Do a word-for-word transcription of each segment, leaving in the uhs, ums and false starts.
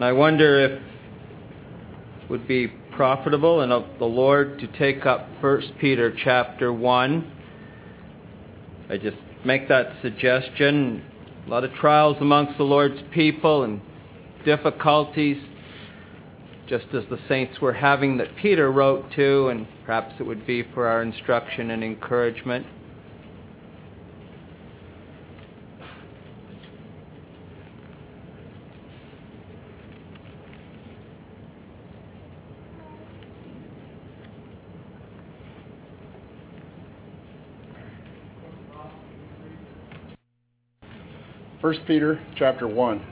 And I wonder if it would be profitable and of the Lord to take up First Peter chapter one. I just make that suggestion. A lot of trials amongst the Lord's people and difficulties, just as the saints were having that Peter wrote to, and perhaps it would be for our instruction and encouragement. First Peter chapter one.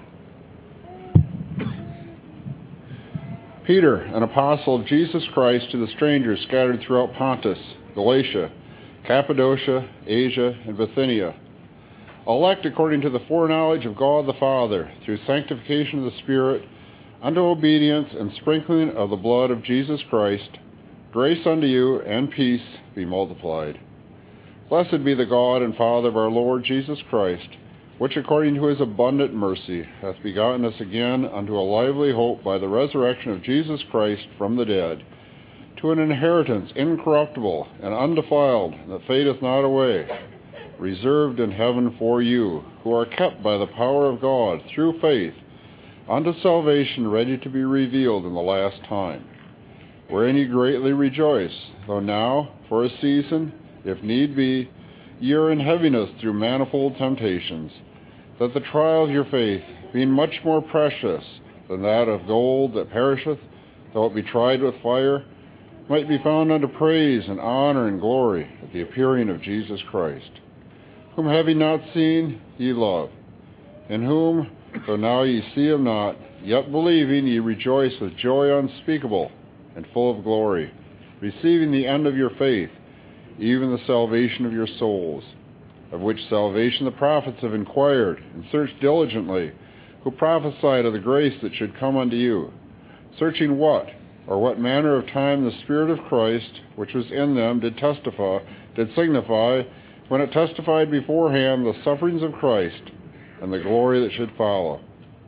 Peter, an apostle of Jesus Christ, to the strangers scattered throughout Pontus, Galatia, Cappadocia, Asia, and Bithynia, elect according to the foreknowledge of God the Father, through sanctification of the Spirit, unto obedience and sprinkling of the blood of Jesus Christ, grace unto you and peace be multiplied. Blessed be the God and Father of our Lord Jesus Christ, which according to his abundant mercy hath begotten us again unto a lively hope by the resurrection of Jesus Christ from the dead, to an inheritance incorruptible and undefiled, that fadeth not away, reserved in heaven for you, who are kept by the power of God through faith, unto salvation ready to be revealed in the last time, wherein ye greatly rejoice, though now, for a season, if need be, ye are in heaviness through manifold temptations, that the trial of your faith, being much more precious than that of gold that perisheth, though it be tried with fire, might be found unto praise and honor and glory at the appearing of Jesus Christ, whom having not seen, ye love, in whom, though now ye see him not, yet believing ye rejoice with joy unspeakable and full of glory, receiving the end of your faith, even the salvation of your souls, of which salvation the prophets have inquired and searched diligently, who prophesied of the grace that should come unto you, searching what, or what manner of time the Spirit of Christ, which was in them, did testify, did signify, when it testified beforehand the sufferings of Christ, and the glory that should follow.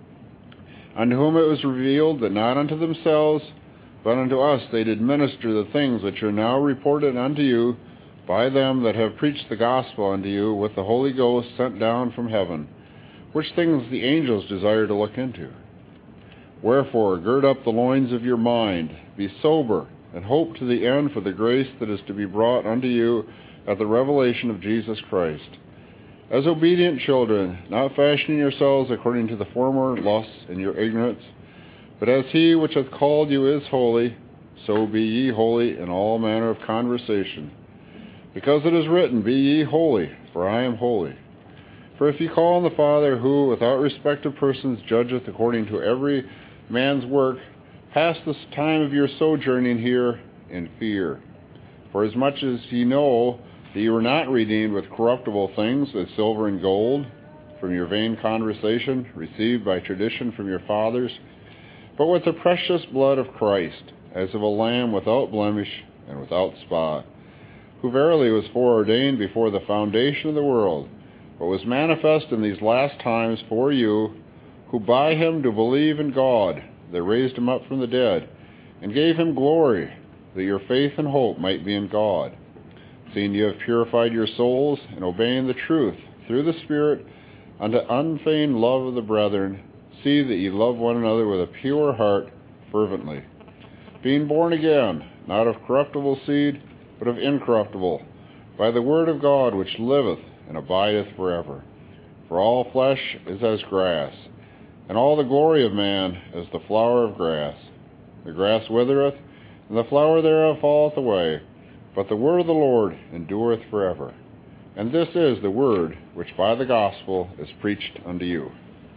Unto whom it was revealed that not unto themselves, but unto us they did minister the things which are now reported unto you, by them that have preached the gospel unto you with the Holy Ghost sent down from heaven, which things the angels desire to look into. Wherefore, gird up the loins of your mind, be sober, and hope to the end for the grace that is to be brought unto you at the revelation of Jesus Christ. As obedient children, not fashioning yourselves according to the former lusts in your ignorance, but as he which hath called you is holy, so be ye holy in all manner of conversation. Because it is written, Be ye holy, for I am holy. For if ye call on the Father, who without respect of persons judgeth according to every man's work, pass this time of your sojourning here in fear. For as much as ye know that ye were not redeemed with corruptible things, as silver and gold, from your vain conversation, received by tradition from your fathers, but with the precious blood of Christ, as of a lamb without blemish and without spot, who verily was foreordained before the foundation of the world, but was manifest in these last times for you, who by him do believe in God, that raised him up from the dead, and gave him glory, that your faith and hope might be in God, seeing you have purified your souls in obeying the truth through the Spirit unto unfeigned love of the brethren. See that ye love one another with a pure heart fervently, being born again, not of corruptible seed, but of incorruptible, by the word of God which liveth and abideth forever. For all flesh is as grass, and all the glory of man as the flower of grass. The grass withereth, and the flower thereof falleth away, but the word of the Lord endureth forever. And this is the word which by the gospel is preached unto you.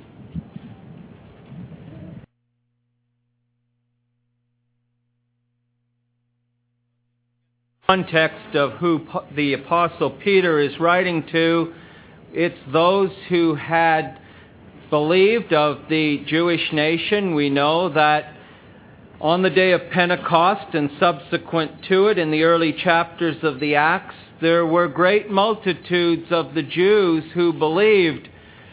Context of who the Apostle Peter is writing to, it's those who had believed of the Jewish nation. We know that on the day of Pentecost and subsequent to it, in the early chapters of the Acts, there were great multitudes of the Jews who believed.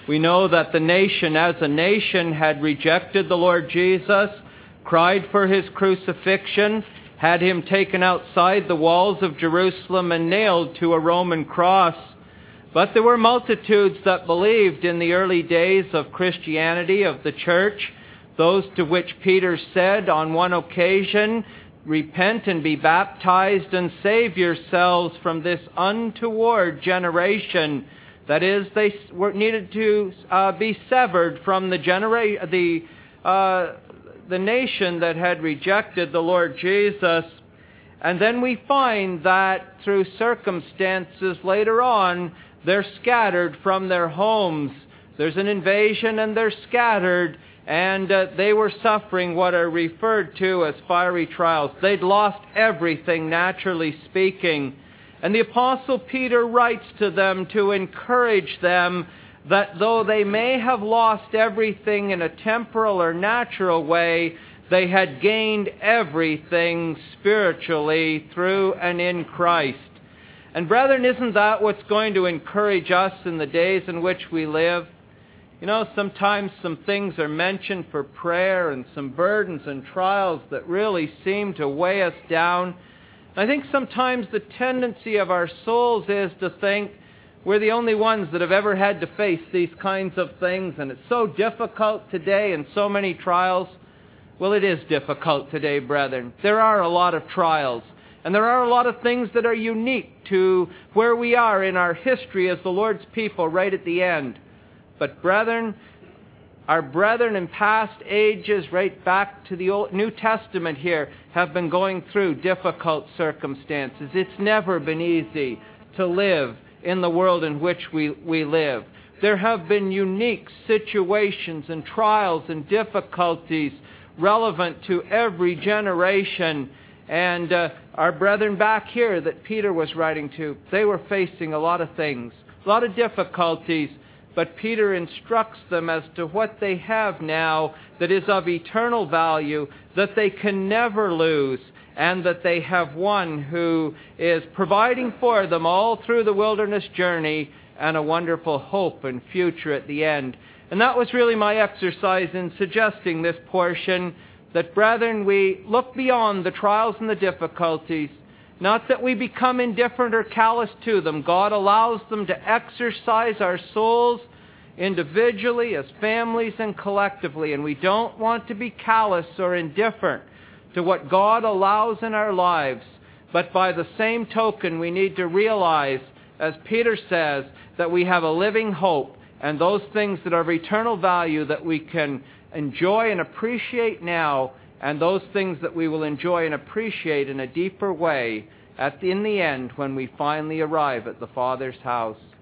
We know that the nation as a nation had rejected the Lord Jesus, cried for his crucifixion, had him taken outside the walls of Jerusalem and nailed to a Roman cross. But there were multitudes that believed in the early days of Christianity, of the church, those to which Peter said on one occasion, "Repent and be baptized and save yourselves from this untoward generation." That is, they were needed to uh, be severed from the genera- the uh, the nation that had rejected the Lord Jesus. And then we find that through circumstances later on, they're scattered from their homes. There's an invasion and they're scattered, and uh, they were suffering what are referred to as fiery trials. They'd lost everything, naturally speaking. And the Apostle Peter writes to them to encourage them that though they may have lost everything in a temporal or natural way, they had gained everything spiritually through and in Christ. And brethren, isn't that what's going to encourage us in the days in which we live? You know, sometimes some things are mentioned for prayer and some burdens and trials that really seem to weigh us down. I think sometimes the tendency of our souls is to think we're the only ones that have ever had to face these kinds of things, and it's so difficult today and so many trials. Well, it is difficult today, brethren. There are a lot of trials, and there are a lot of things that are unique to where we are in our history as the Lord's people right at the end. But brethren, our brethren in past ages, right back to the Old New Testament here, have been going through difficult circumstances. It's never been easy to live in the world in which we, we live. There have been unique situations and trials and difficulties relevant to every generation. And uh, our brethren back here that Peter was writing to, they were facing a lot of things, a lot of difficulties. But Peter instructs them as to what they have now that is of eternal value, that they can never lose, and that they have one who is providing for them all through the wilderness journey and a wonderful hope and future at the end. And that was really my exercise in suggesting this portion, that, brethren, we look beyond the trials and the difficulties. Not that we become indifferent or callous to them. God allows them to exercise our souls individually, as families, and collectively. And we don't want to be callous or indifferent to what God allows in our lives. But by the same token, we need to realize, as Peter says, that we have a living hope, and those things that are of eternal value that we can enjoy and appreciate now, and those things that we will enjoy and appreciate in a deeper way at the, in the end when we finally arrive at the Father's house.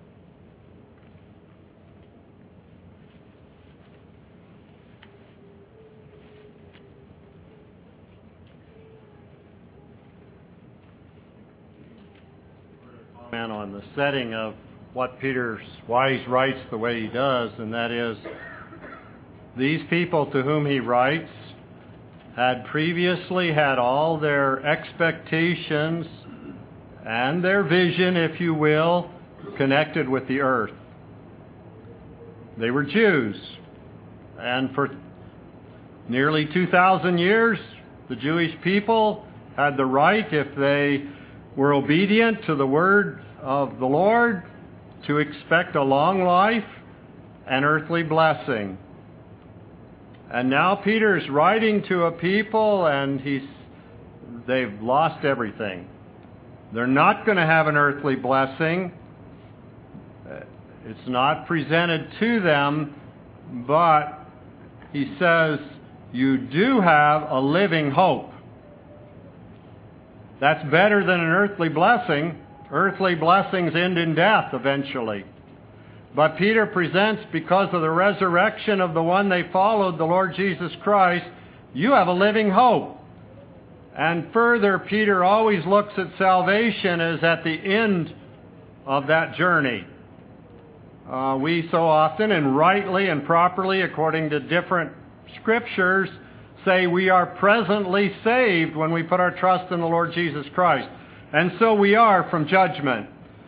Comment on the setting of what Peter's, why he writes the way he does, and that is, these people to whom he writes had previously had all their expectations and their vision, if you will, connected with the earth. They were Jews, and for nearly two thousand years, the Jewish people had the right, if they were obedient to the word of the Lord, to expect a long life and earthly blessing. And now Peter's writing to a people, and he's they've lost everything. They're not going to have an earthly blessing. It's not presented to them, but he says, you do have a living hope. That's better than an earthly blessing. Earthly blessings end in death eventually. But Peter presents, because of the resurrection of the one they followed, the Lord Jesus Christ, you have a living hope. And further, Peter always looks at salvation as at the end of that journey. Uh, we so often, and rightly and properly, according to different scriptures, say we are presently saved when we put our trust in the Lord Jesus Christ. And so we are from judgment.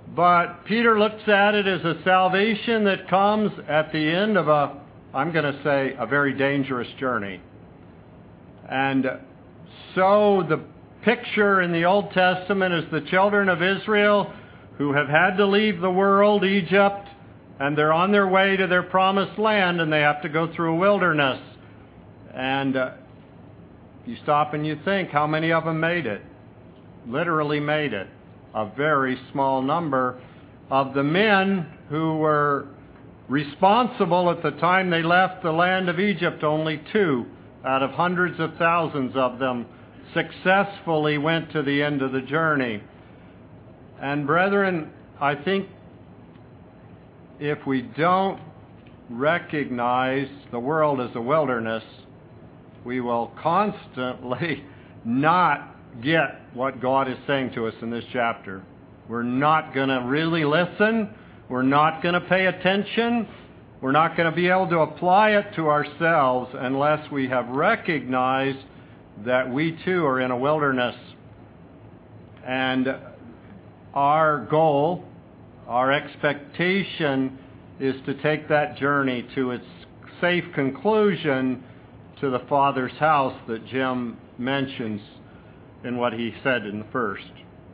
But Peter looks at it as a salvation that comes at the end of a, I'm going to say, a very dangerous journey. And so the picture in the Old Testament is the children of Israel who have had to leave the world, Egypt, and they're on their way to their promised land, and they have to go through a wilderness. And uh, you stop and you think, how many of them made it? Literally made it. A very small number. Of the men who were responsible at the time they left the land of Egypt, only two out of hundreds of thousands of them successfully went to the end of the journey. And brethren, I think if we don't recognize the world as a wilderness, we will constantly not get what God is saying to us in this chapter. We're not going to really listen. We're not going to pay attention. We're not going to be able to apply it to ourselves unless we have recognized that we too are in a wilderness. And our goal, our expectation is to take that journey to its safe conclusion to the Father's house that Jim mentions in what he said in the first.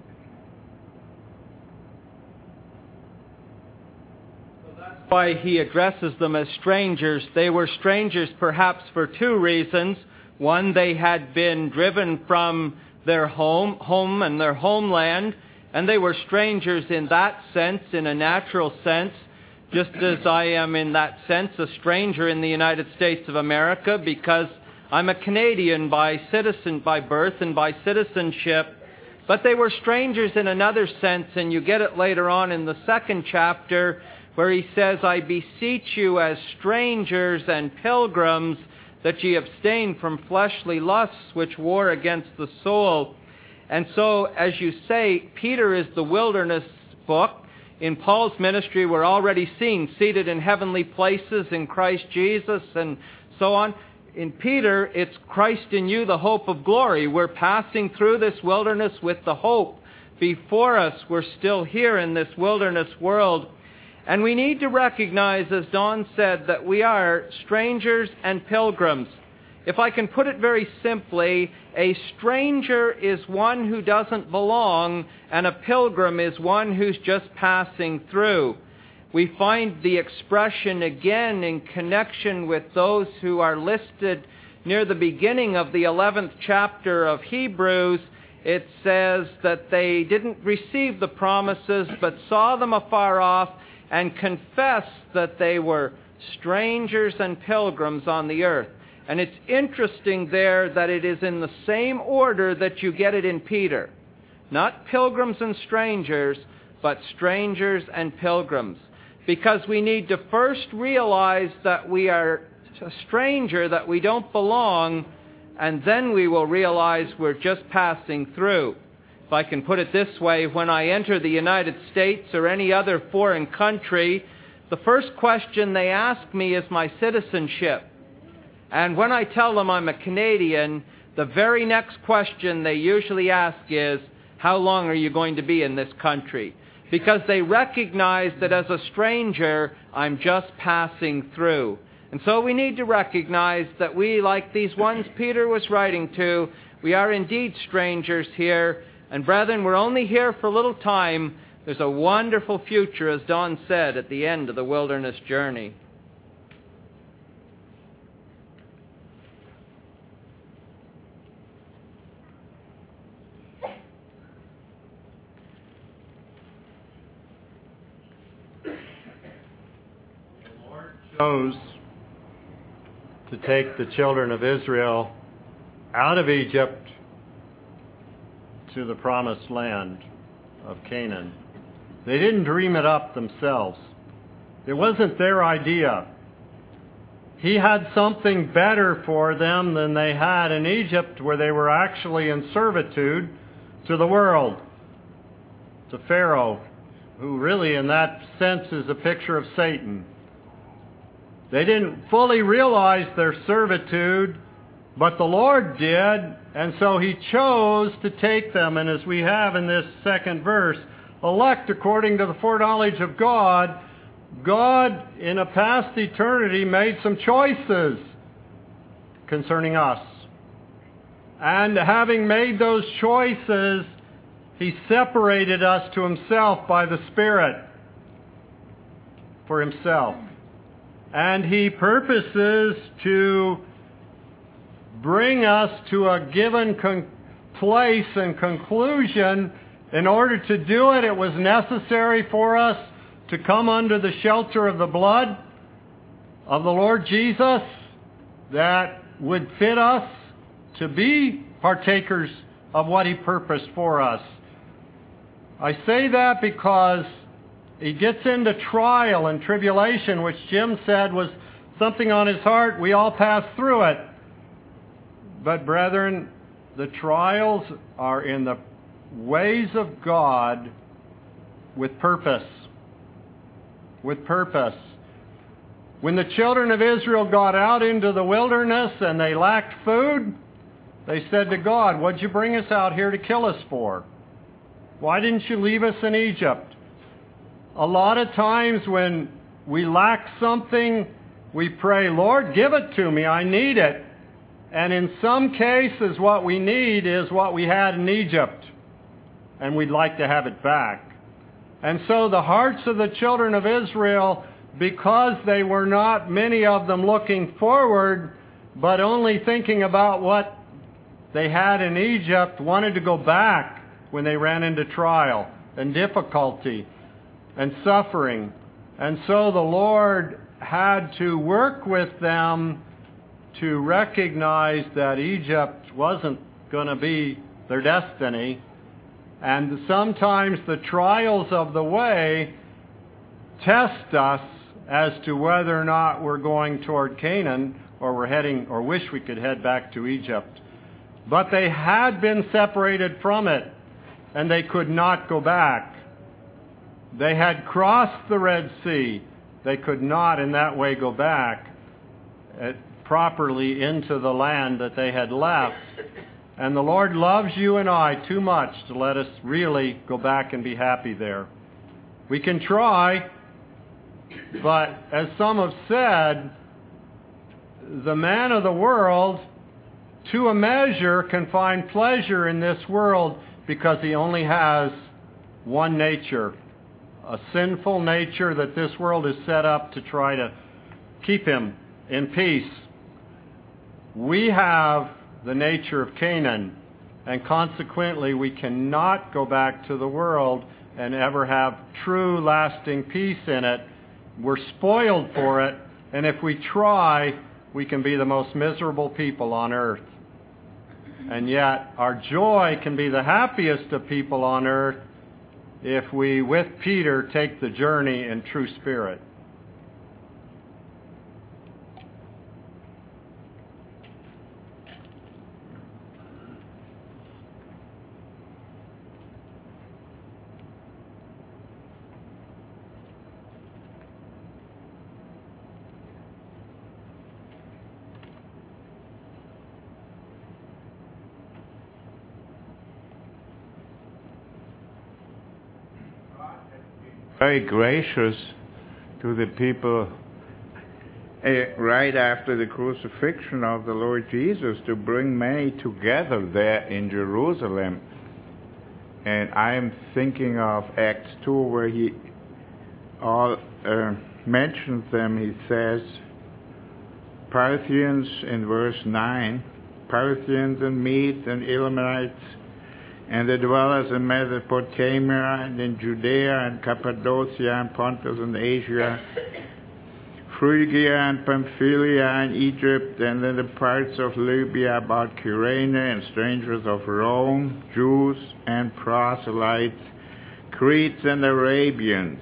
So that's why he addresses them as strangers. They were strangers perhaps for two reasons. One, they had been driven from their home, home and their homeland, and they were strangers in that sense, in a natural sense, just as I am in that sense a stranger in the United States of America, because I'm a Canadian by citizen, by birth and by citizenship. But they were strangers in another sense, and you get it later on in the second chapter, where he says, I beseech you as strangers and pilgrims, that ye abstain from fleshly lusts which war against the soul. And so, as you say, Peter is the wilderness book. In Paul's ministry, we're already seen seated in heavenly places in Christ Jesus and so on. In Peter, it's Christ in you, the hope of glory. We're passing through this wilderness with the hope before us. We're still here in this wilderness world. And we need to recognize, as Don said, that we are strangers and pilgrims. If I can put it very simply, a stranger is one who doesn't belong, and a pilgrim is one who's just passing through. We find the expression again in connection with those who are listed near the beginning of the eleventh chapter of Hebrews. It says that they didn't receive the promises, but saw them afar off, and confessed that they were strangers and pilgrims on the earth. And it's interesting there that it is in the same order that you get it in Peter. Not pilgrims and strangers, but strangers and pilgrims. Because we need to first realize that we are a stranger, that we don't belong, and then we will realize we're just passing through. If I can put it this way, when I enter the United States or any other foreign country, the first question they ask me is my citizenship. And when I tell them I'm a Canadian, the very next question they usually ask is, how long are you going to be in this country? Because they recognize that as a stranger, I'm just passing through. And so we need to recognize that we, like these ones Peter was writing to, we are indeed strangers here. And brethren, we're only here for a little time. There's a wonderful future, as Don said, at the end of the wilderness journey. Chose to take the children of Israel out of Egypt to the promised land of Canaan. They didn't dream it up themselves. It wasn't their idea. He had something better for them than they had in Egypt, where they were actually in servitude to the world, to Pharaoh, who really in that sense is a picture of Satan. They didn't fully realize their servitude, but the Lord did, and so He chose to take them. And as we have in this second verse, elect according to the foreknowledge of God, God in a past eternity made some choices concerning us. And having made those choices, He separated us to Himself by the Spirit for Himself. And He purposes to bring us to a given con- place and conclusion. In order to do it, it was necessary for us to come under the shelter of the blood of the Lord Jesus that would fit us to be partakers of what He purposed for us. I say that because He gets into trial and tribulation, which Jim said was something on his heart. We all pass through it. But brethren, the trials are in the ways of God with purpose. With purpose. When the children of Israel got out into the wilderness and they lacked food, they said to God, "What'd you bring us out here to kill us for? Why didn't you leave us in Egypt?" A lot of times when we lack something, we pray, "Lord, give it to me. I need it." And in some cases, what we need is what we had in Egypt, and we'd like to have it back. And so the hearts of the children of Israel, because they were not, many of them, looking forward, but only thinking about what they had in Egypt, wanted to go back when they ran into trial and difficulty and suffering. And so the Lord had to work with them to recognize that Egypt wasn't going to be their destiny. And sometimes the trials of the way test us as to whether or not we're going toward Canaan or we're heading or wish we could head back to Egypt. But they had been separated from it, and they could not go back. They had crossed the Red Sea. They could not in that way go back uh, properly into the land that they had left. And the Lord loves you and I too much to let us really go back and be happy there. We can try, but as some have said, the man of the world, to a measure, can find pleasure in this world because he only has one nature, a sinful nature that this world is set up to try to keep him in peace. We have the nature of Canaan, and consequently we cannot go back to the world and ever have true lasting peace in it. We're spoiled for it, and if we try, we can be the most miserable people on earth. And yet our joy can be the happiest of people on earth if we, with Peter, take the journey in true spirit. Very gracious to the people uh, right after the crucifixion of the Lord Jesus to bring many together there in Jerusalem. And I am thinking of Acts two where he all uh, mentions them. He says, Parthians in verse nine, Parthians and Medes and Elamites, and the dwellers in Mesopotamia and in Judea and Cappadocia and Pontus and Asia, Phrygia and Pamphylia and Egypt, and in the parts of Libya about Cyrene, and strangers of Rome, Jews and proselytes, Cretes and Arabians.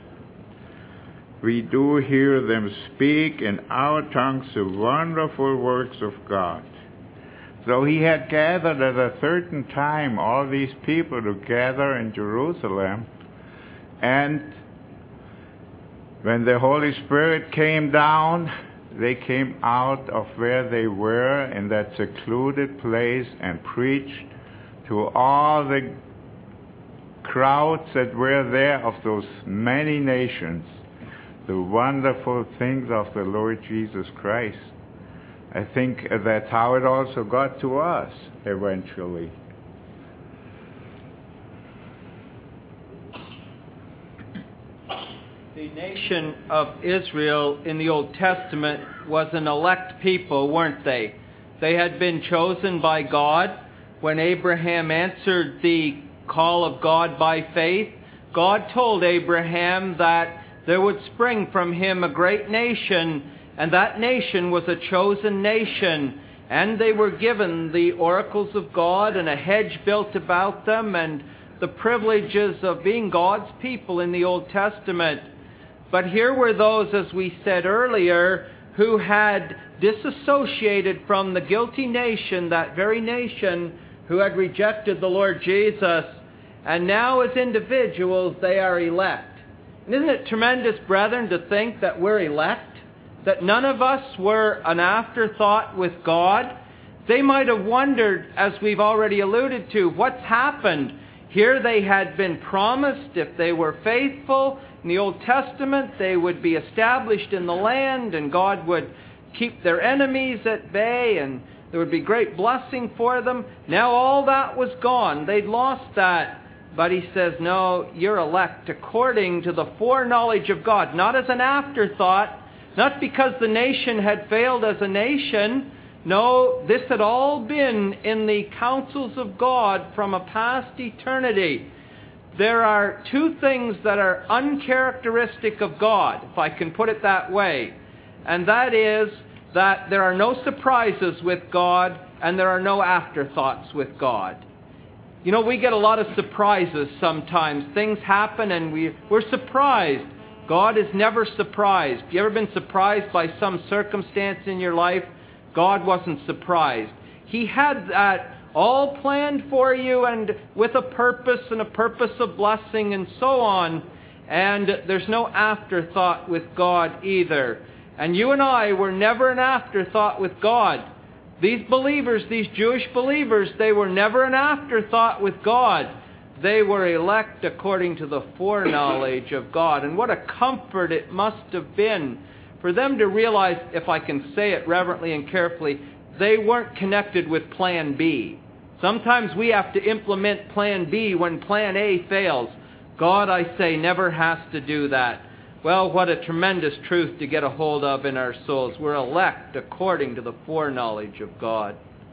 We do hear them speak in our tongues the wonderful works of God. So he had gathered at a certain time all these people together in Jerusalem, and when the Holy Spirit came down, they came out of where they were in that secluded place and preached to all the crowds that were there of those many nations, the wonderful things of the Lord Jesus Christ. I think that's how it also got to us eventually. The nation of Israel in the Old Testament was an elect people, weren't they? They had been chosen by God. When Abraham answered the call of God by faith, God told Abraham that there would spring from him a great nation, and that nation was a chosen nation. And they were given the oracles of God and a hedge built about them and the privileges of being God's people in the Old Testament. But here were those, as we said earlier, who had disassociated from the guilty nation, that very nation who had rejected the Lord Jesus. And now as individuals, they are elect. And isn't it tremendous, brethren, to think that we're elect? That none of us were an afterthought with God? They might have wondered, as we've already alluded to, what's happened. Here they had been promised, if they were faithful in the Old Testament, they would be established in the land, and God would keep their enemies at bay, and there would be great blessing for them. Now all that was gone. They'd lost that. But he says, no, you're elect according to the foreknowledge of God, not as an afterthought, not because the nation had failed as a nation. No, this had all been in the counsels of God from a past eternity. There are two things that are uncharacteristic of God, if I can put it that way. And that is that there are no surprises with God and there are no afterthoughts with God. You know, we get a lot of surprises sometimes. Things happen and we, we're surprised. God is never surprised. You ever been surprised by some circumstance in your life? God wasn't surprised. He had that all planned for you and with a purpose and a purpose of blessing and so on. And there's no afterthought with God either. And you and I were never an afterthought with God. These believers, these Jewish believers, they were never an afterthought with God. They were elect according to the foreknowledge of God. And what a comfort it must have been for them to realize, if I can say it reverently and carefully, they weren't connected with Plan B. Sometimes we have to implement Plan B when Plan A fails. God, I say, never has to do that. Well, what a tremendous truth to get a hold of in our souls. We're elect according to the foreknowledge of God.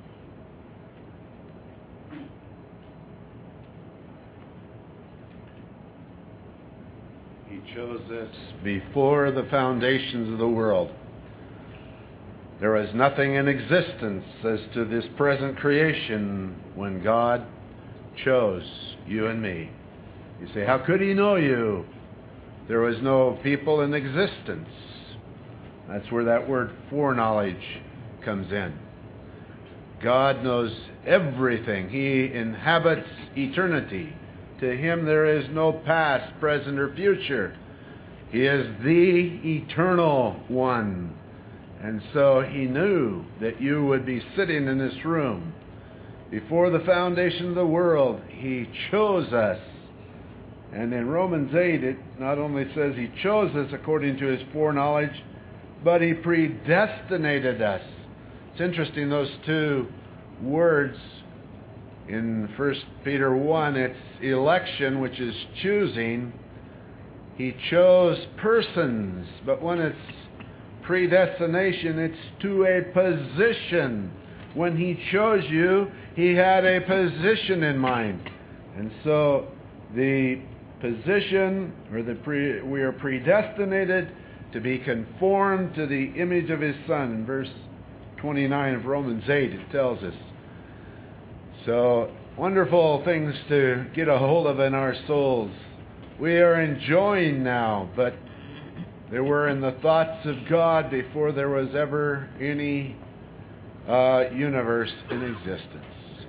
He chose us before the foundations of the world. There was nothing in existence as to this present creation when God chose you and me. You say, how could he know you? There was no people in existence. That's where that word foreknowledge comes in. God knows everything. He inhabits eternity. To him there is no past, present, or future. He is the eternal one. And so he knew that you would be sitting in this room. Before the foundation of the world, he chose us. And in Romans eight, it not only says he chose us according to his foreknowledge, but he predestinated us. It's interesting, those two words in First Peter one, it's election, which is choosing. He chose persons, but when it's predestination, it's to a position. When he chose you, he had a position in mind. And so the position, or the pre, we are predestinated to be conformed to the image of his Son. In verse twenty-nine of Romans eight, it tells us. So, wonderful things to get a hold of in our souls. We are enjoying now, but they were in the thoughts of God before there was ever any uh, universe in existence.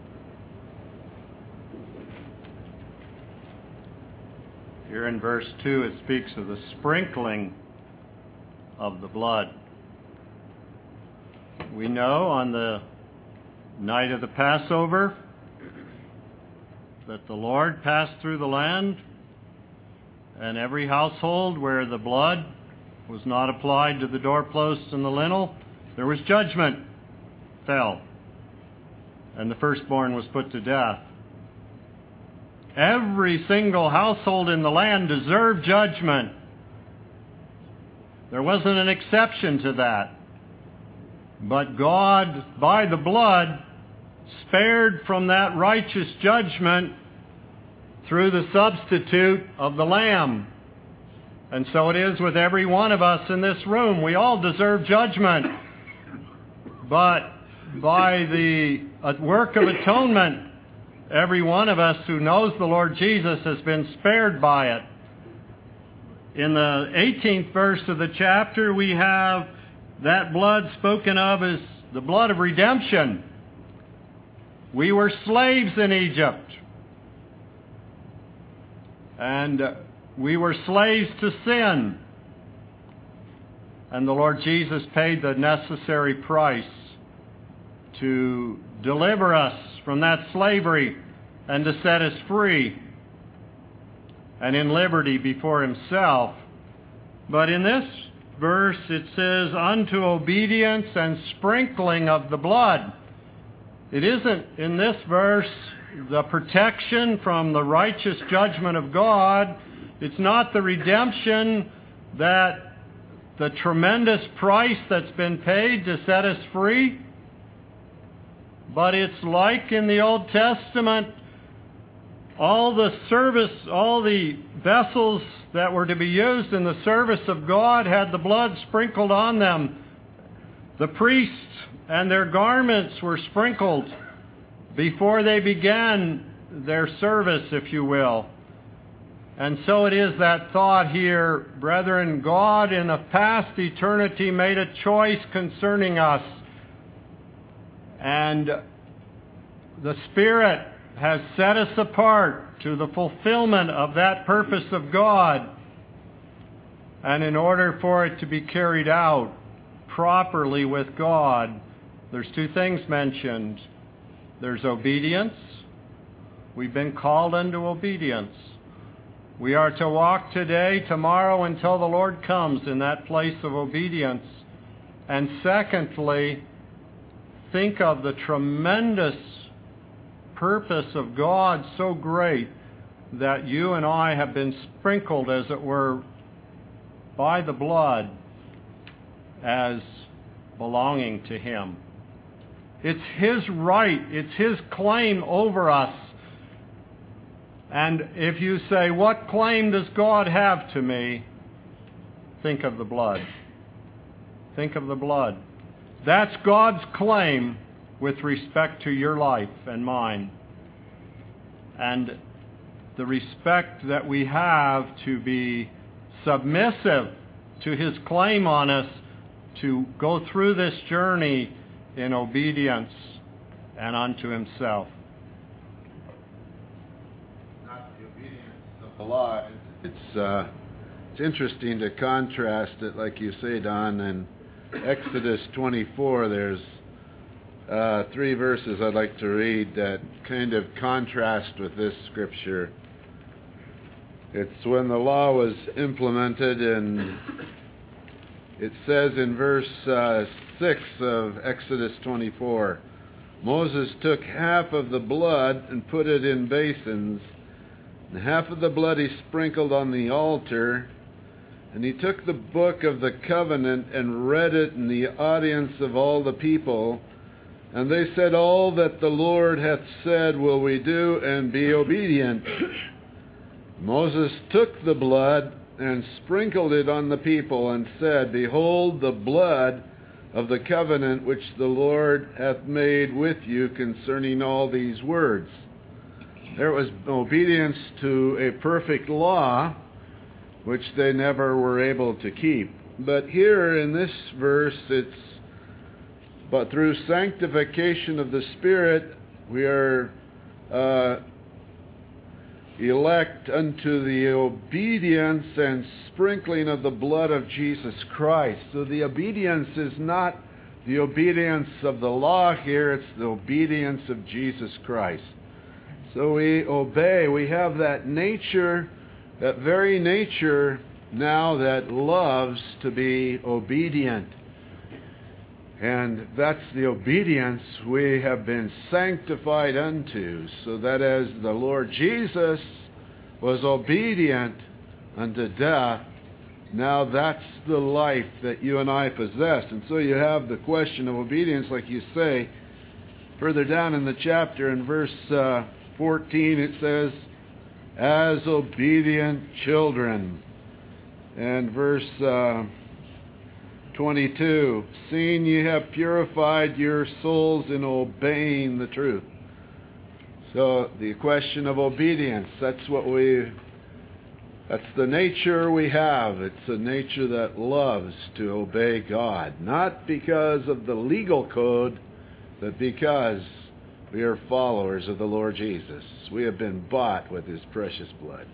Here in verse two, it speaks of the sprinkling of the blood. We know on the night of the Passover, that the Lord passed through the land, and every household where the blood was not applied to the doorpost and the lintel, there was judgment fell, and the firstborn was put to death. Every single household in the land deserved judgment. There wasn't an exception to that. But God, by the blood, spared from that righteous judgment through the substitute of the Lamb. And so it is with every one of us in this room. We all deserve judgment. But by the work of atonement, every one of us who knows the Lord Jesus has been spared by it. In the eighteenth verse of the chapter, we have that blood spoken of as the blood of redemption. We were slaves in Egypt. And we were slaves to sin. And the Lord Jesus paid the necessary price to deliver us from that slavery and to set us free and in liberty before Himself. But in this verse it says, unto obedience and sprinkling of the blood. It isn't in this verse the protection from the righteous judgment of God. It's not the redemption, that the tremendous price that's been paid to set us free. But it's like in the Old Testament, all the service, all the vessels that were to be used in the service of God had the blood sprinkled on them. The priests and their garments were sprinkled before they began their service, if you will. And so it is that thought here, brethren, God in a past eternity made a choice concerning us. And the Spirit has set us apart to the fulfillment of that purpose of God. And in order for it to be carried out properly with God, there's two things mentioned. There's obedience. We've been called unto obedience. We are to walk today, tomorrow, until the Lord comes in that place of obedience. And secondly, think of the tremendous purpose of God, so great that you and I have been sprinkled, as it were, by the blood as belonging to Him. It's His right, it's His claim over us. And if you say, what claim does God have to me? Think of the blood. Think of the blood. That's God's claim with respect to your life and mine. And the respect that we have to be submissive to His claim on us to go through this journey in obedience and unto Himself. Not the obedience of the law. It's, uh, it's interesting to contrast it, like you say, Don, in Exodus twenty-four, there's Uh, three verses I'd like to read that kind of contrast with this scripture. It's when the law was implemented, and it says in verse uh, six of Exodus twenty-four, Moses took half of the blood and put it in basins, and half of the blood he sprinkled on the altar, and he took the book of the covenant and read it in the audience of all the people. And they said, all that the Lord hath said will we do, and be obedient. Moses took the blood and sprinkled it on the people, and said, behold the blood of the covenant which the Lord hath made with you concerning all these words. There was obedience to a perfect law, which they never were able to keep. But here in this verse, it's But through sanctification of the Spirit, we are uh, elect unto the obedience and sprinkling of the blood of Jesus Christ. So the obedience is not the obedience of the law here, it's the obedience of Jesus Christ. So we obey. We have that nature, that very nature now that loves to be obedient. And that's the obedience we have been sanctified unto, so that as the Lord Jesus was obedient unto death, now that's the life that you and I possess. And so you have the question of obedience, like you say. Further down in the chapter, in verse uh, fourteen, it says, as obedient children. And verse uh, twenty-two, seeing ye have purified your souls in obeying the truth. So the question of obedience, that's what we, that's the nature we have. It's a nature that loves to obey God. Not because of the legal code, but because we are followers of the Lord Jesus. We have been bought with His precious blood.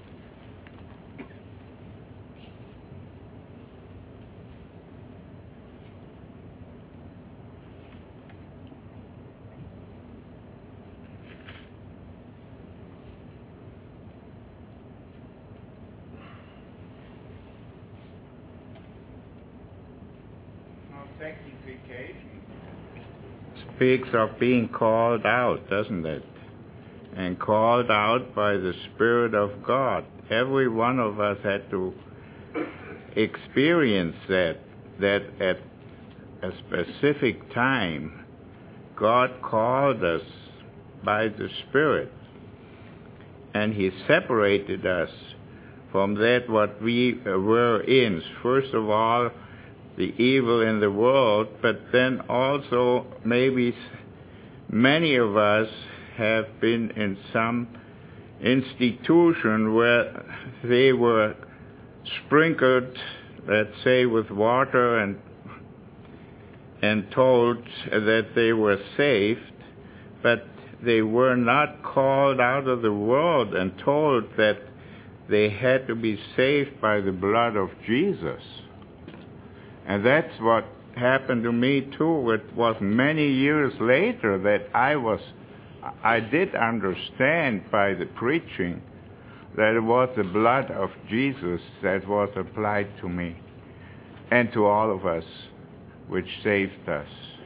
Sanctification speaks of being called out, doesn't it? And called out by the Spirit of God. Every one of us had to experience that, that at a specific time, God called us by the Spirit. And He separated us from that what we were in. First of all, the evil in the world, but then also maybe many of us have been in some institution where they were sprinkled, let's say, with water and and told that they were saved, but they were not called out of the world and told that they had to be saved by the blood of Jesus. And that's what happened to me too. It was many years later that I was, I did understand by the preaching that it was the blood of Jesus that was applied to me and to all of us, which saved us.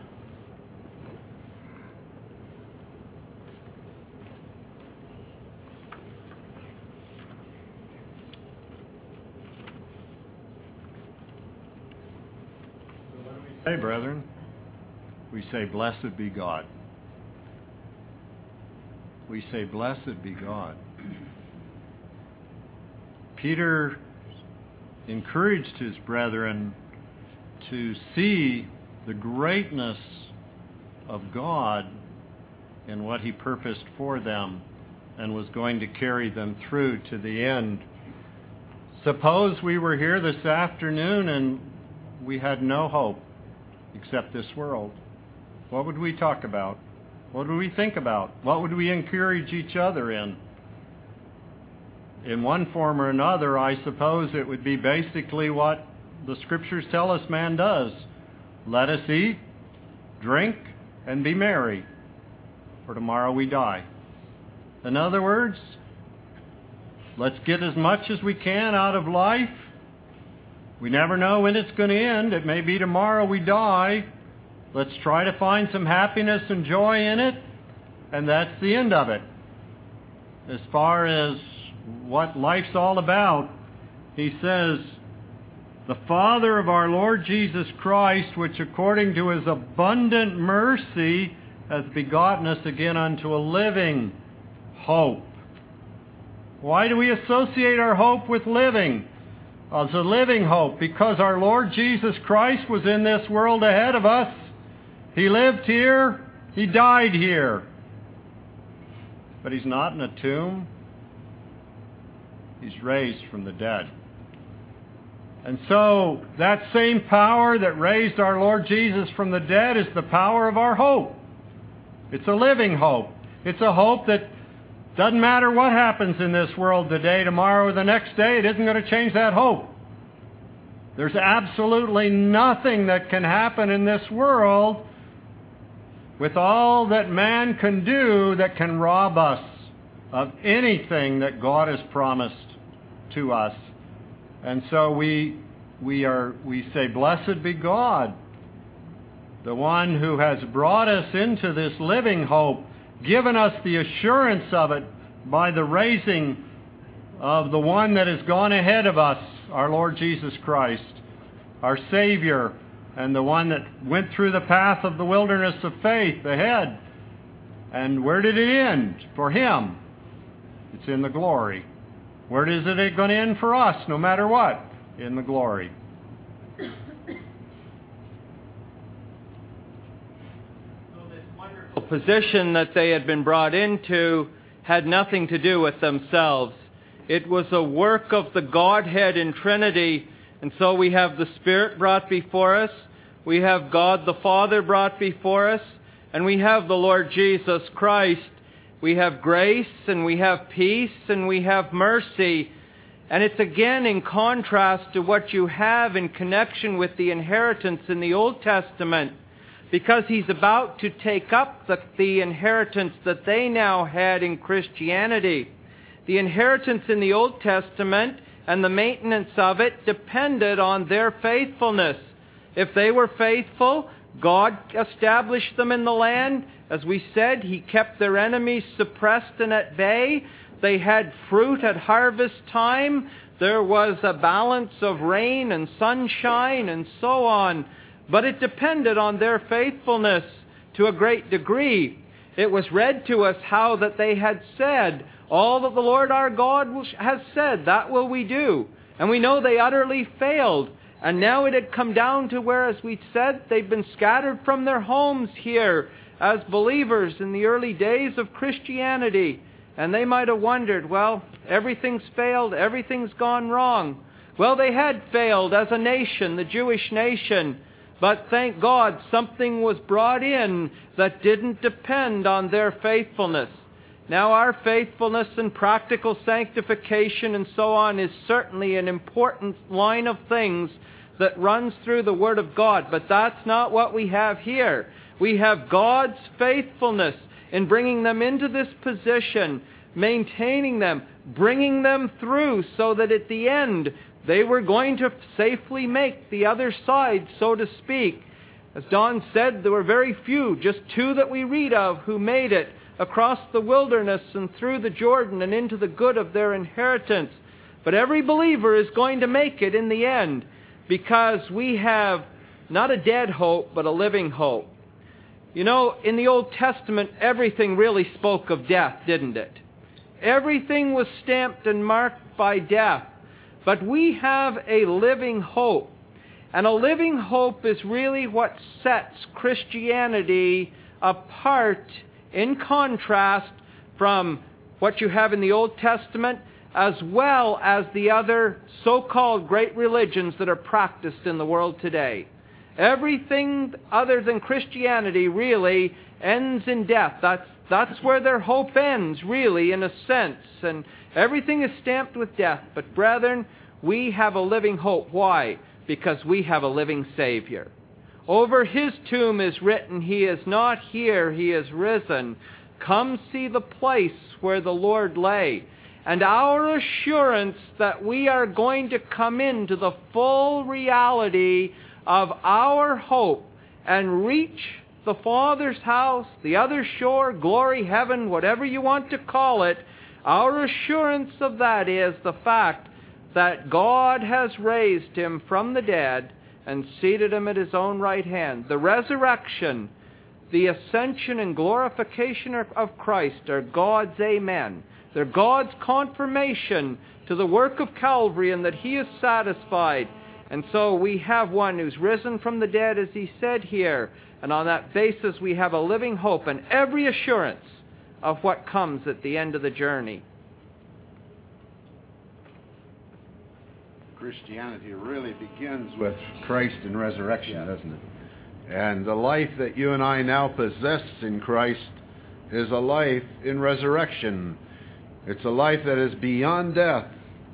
Hey, brethren, we say, blessed be God. We say, blessed be God. Peter encouraged his brethren to see the greatness of God in what He purposed for them and was going to carry them through to the end. Suppose we were here this afternoon and we had no hope except this world. What would we talk about? What would we think about? What would we encourage each other in? In one form or another, I suppose it would be basically what the Scriptures tell us man does. Let us eat, drink, and be merry, for tomorrow we die. In other words, let's get as much as we can out of life. We never know when it's going to end. It may be tomorrow we die. Let's try to find some happiness and joy in it, and that's the end of it. As far as what life's all about, he says, the Father of our Lord Jesus Christ, which according to His abundant mercy hath begotten us again unto a living hope. Why do we associate our hope with living? As a living hope, because our Lord Jesus Christ was in this world ahead of us. He lived here, He died here. But He's not in a tomb. He's raised from the dead. And so, that same power that raised our Lord Jesus from the dead is the power of our hope. It's a living hope. It's a hope that doesn't matter what happens in this world today, tomorrow, or the next day, it isn't going to change that hope. There's absolutely nothing that can happen in this world with all that man can do that can rob us of anything that God has promised to us. And so we we are we say, blessed be God, the one who has brought us into this living hope, given us the assurance of it by the raising of the one that has gone ahead of us, our Lord Jesus Christ, our Savior, and the one that went through the path of the wilderness of faith ahead. And where did it end for Him? It's in the glory. Where is it going to end for us, no matter what? In the glory. So this wonderful position that they had been brought into had nothing to do with themselves. It was a work of the Godhead in Trinity. And so we have the Spirit brought before us, we have God the Father brought before us, and we have the Lord Jesus Christ. We have grace, and we have peace, and we have mercy. And it's again in contrast to what you have in connection with the inheritance in the Old Testament, because He's about to take up the, the inheritance that they now had in Christianity. The inheritance in the Old Testament and the maintenance of it depended on their faithfulness. If they were faithful, God established them in the land. As we said, He kept their enemies suppressed and at bay. They had fruit at harvest time. There was a balance of rain and sunshine and so on. But it depended on their faithfulness to a great degree. It was read to us how that they had said, all that the Lord our God has said, that will we do. And we know they utterly failed. And now it had come down to where, as we said, they've been scattered from their homes here as believers in the early days of Christianity. And they might have wondered, well, everything's failed, everything's gone wrong. Well, they had failed as a nation, the Jewish nation. But thank God, something was brought in that didn't depend on their faithfulness. Now, our faithfulness and practical sanctification and so on is certainly an important line of things that runs through the Word of God. But that's not what we have here. We have God's faithfulness in bringing them into this position, maintaining them, bringing them through so that at the end they were going to safely make the other side, so to speak. As Don said, there were very few, just two that we read of, who made it across the wilderness and through the Jordan and into the good of their inheritance. But every believer is going to make it in the end, because we have not a dead hope, but a living hope. You know, in the Old Testament, everything really spoke of death, didn't it? Everything was stamped and marked by death. But we have a living hope. And a living hope is really what sets Christianity apart, in contrast from what you have in the Old Testament, as well as the other so-called great religions that are practiced in the world today. Everything other than Christianity really ends in death. That's, that's where their hope ends, really, in a sense. And everything is stamped with death. But brethren, we have a living hope. Why? Because we have a living Savior. Over His tomb is written, He is not here, He is risen. Come see the place where the Lord lay. And our assurance that we are going to come into the full reality of our hope and reach the Father's house, the other shore, glory, heaven, whatever you want to call it, our assurance of that is the fact that God has raised Him from the dead and seated Him at His own right hand. The resurrection, the ascension and glorification of Christ are God's amen. They're God's confirmation to the work of Calvary and that He is satisfied. And so we have one who's risen from the dead, as He said here. And on that basis we have a living hope and every assurance of what comes at the end of the journey. Christianity really begins with Christ and resurrection, yeah. doesn't it? And the life that you and I now possess in Christ is a life in resurrection. It's a life that is beyond death.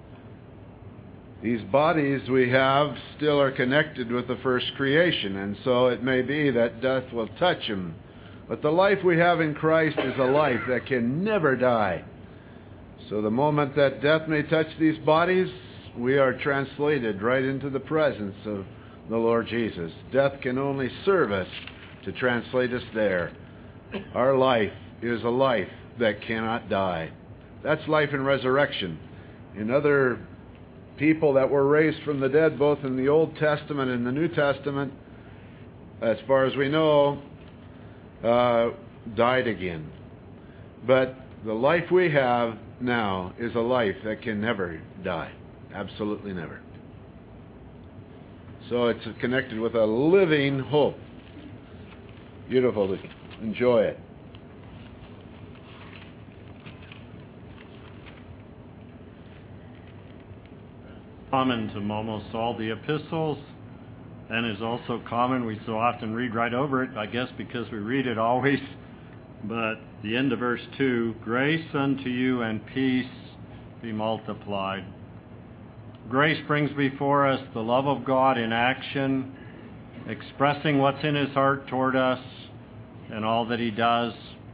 These bodies we have still are connected with the first creation, and so it may be that death will touch them. But the life we have in Christ is a life that can never die. So the moment that death may touch these bodies, we are translated right into the presence of the Lord Jesus. Death can only serve us to translate us there. Our life is a life that cannot die. That's life and resurrection. In other people that were raised from the dead, both in the Old Testament and the New Testament, as far as we know, uh, died again. But the life we have now is a life that can never die. Absolutely never. So it's connected with a living hope. Beautiful. Enjoy it. Common to almost all the epistles, and is also common. We so often read right over it, I guess because we read it always. But the end of verse two, grace unto you and peace be multiplied. Grace brings before us the love of God in action, expressing what's in His heart toward us and all that He does.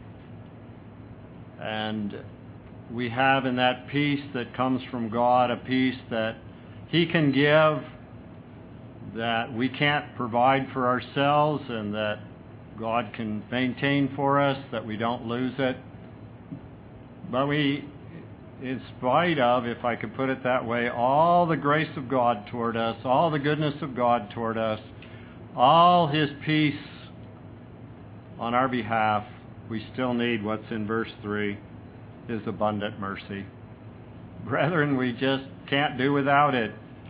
And we have in that peace that comes from God, a peace that He can give, that we can't provide for ourselves, and that God can maintain for us, that we don't lose it. But we, in spite of, if I could put it that way, all the grace of God toward us, all the goodness of God toward us, all His peace on our behalf, we still need what's in verse three, His abundant mercy. Brethren, we just can't do without it.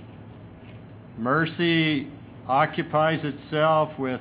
Mercy occupies itself with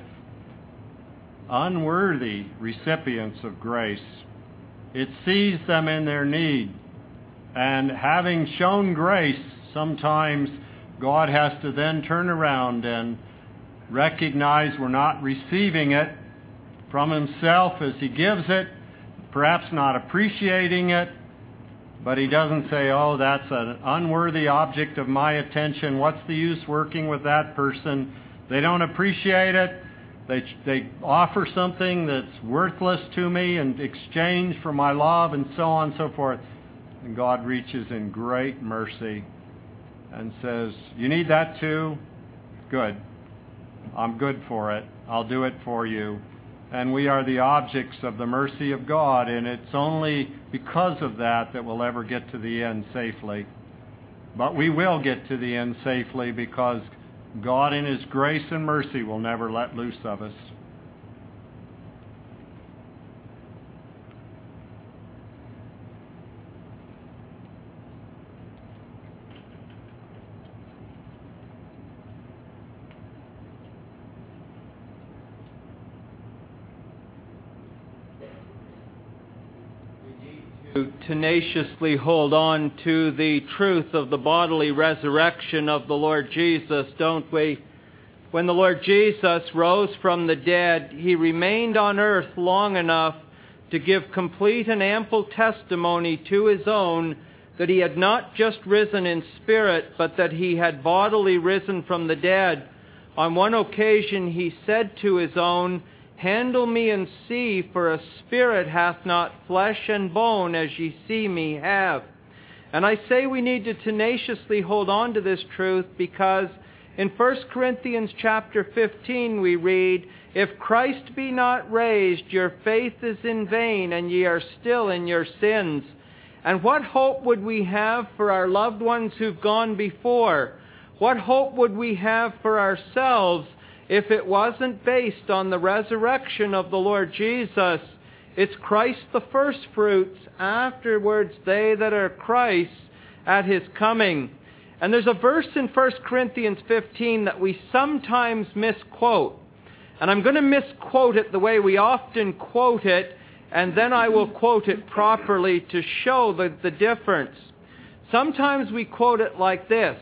unworthy recipients of grace. It sees them in their need. And having shown grace, sometimes God has to then turn around and recognize we're not receiving it from Himself as He gives it, perhaps not appreciating it, but He doesn't say, oh, that's an unworthy object of my attention. What's the use working with that person? They don't appreciate it. They, they offer something that's worthless to me in exchange for my love, and so on and so forth. And God reaches in great mercy and says, you need that too? Good. I'm good for it. I'll do it for you. And we are the objects of the mercy of God, and it's only because of that that we'll ever get to the end safely. But we will get to the end safely because God in His grace and mercy will never let loose of us. To tenaciously hold on to the truth of the bodily resurrection of the Lord Jesus, don't we? When the Lord Jesus rose from the dead, He remained on earth long enough to give complete and ample testimony to His own that He had not just risen in spirit, but that He had bodily risen from the dead. On one occasion He said to His own, handle me and see, for a spirit hath not flesh and bone as ye see me have. And I say we need to tenaciously hold on to this truth because in First Corinthians chapter fifteen we read, if Christ be not raised, your faith is in vain, and ye are still in your sins. And what hope would we have for our loved ones who've gone before? What hope would we have for ourselves if it wasn't based on the resurrection of the Lord Jesus? It's Christ the first fruits, afterwards they that are Christ's at His coming. And there's a verse in First Corinthians fifteen that we sometimes misquote. And I'm going to misquote it the way we often quote it, and then I will quote it properly to show the, the difference. Sometimes we quote it like this: